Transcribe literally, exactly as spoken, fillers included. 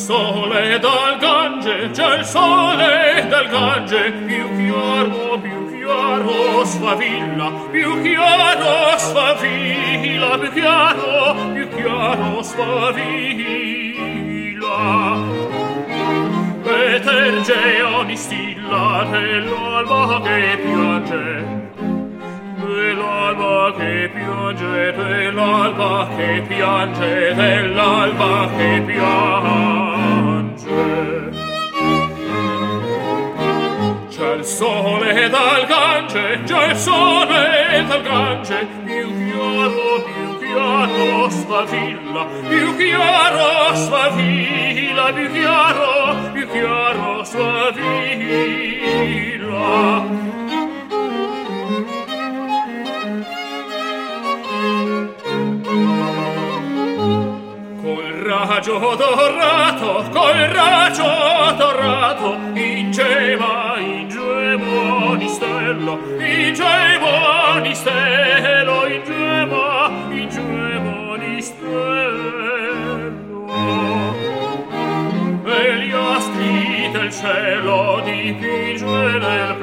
sole dal Gange, c'è il sole dal Gange, più chiaro, più chiaro sfavilla, più chiaro sfavilla, più chiaro, più chiaro sfavilla. Eterge ogni stilla dell'alba che piange, dell'alba che piange, dell'alba che piange, dell'alba che piange. C'è il sole dal Gange, c'è il sole dal Gange, più chiaro, più chiaro sfavilla, più chiaro sfavilla, più chiaro, più chiaro sfavilla. Col raggio dorato, col raggio dorato, in gema, in gema di stella, in gema di stella, in gema, in gema di stella. E gli astri del cielo dipinge nel